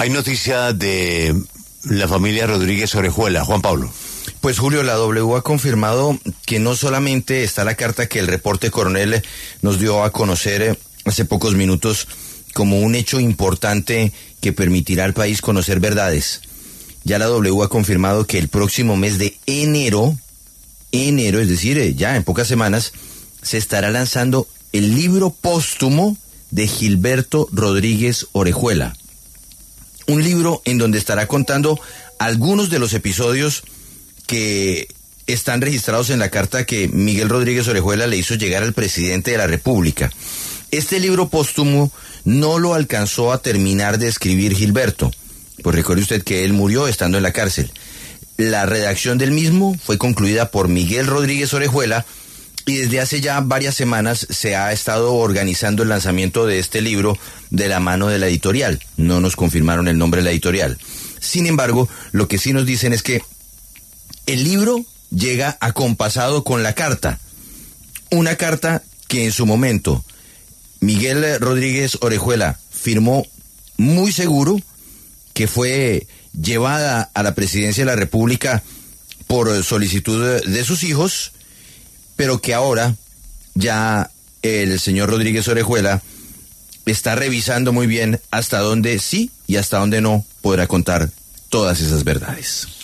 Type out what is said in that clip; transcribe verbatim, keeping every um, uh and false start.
Hay noticia de la familia Rodríguez Orejuela. Juan Pablo. Pues Julio, la W ha confirmado que no solamente está la carta que el reporte Coronel nos dio a conocer hace pocos minutos como un hecho importante que permitirá al país conocer verdades. Ya la W ha confirmado que el próximo mes de enero, enero, es decir, ya en pocas semanas, se estará lanzando el libro póstumo de Gilberto Rodríguez Orejuela. Un libro en donde estará contando algunos de los episodios que están registrados en la carta que Miguel Rodríguez Orejuela le hizo llegar al presidente de la República. Este libro póstumo no lo alcanzó a terminar de escribir Gilberto, pues recuerde usted que él murió estando en la cárcel. La redacción del mismo fue concluida por Miguel Rodríguez Orejuela y desde hace ya varias semanas se ha estado organizando el lanzamiento de este libro de la mano de la editorial. No nos confirmaron el nombre de la editorial. Sin embargo, lo que sí nos dicen es que el libro llega acompasado con la carta. Una carta que en su momento Miguel Rodríguez Orejuela firmó muy seguro, que fue llevada a la presidencia de la República por solicitud de sus hijos, pero que ahora ya el señor Rodríguez Orejuela está revisando muy bien hasta dónde sí y hasta dónde no podrá contar todas esas verdades.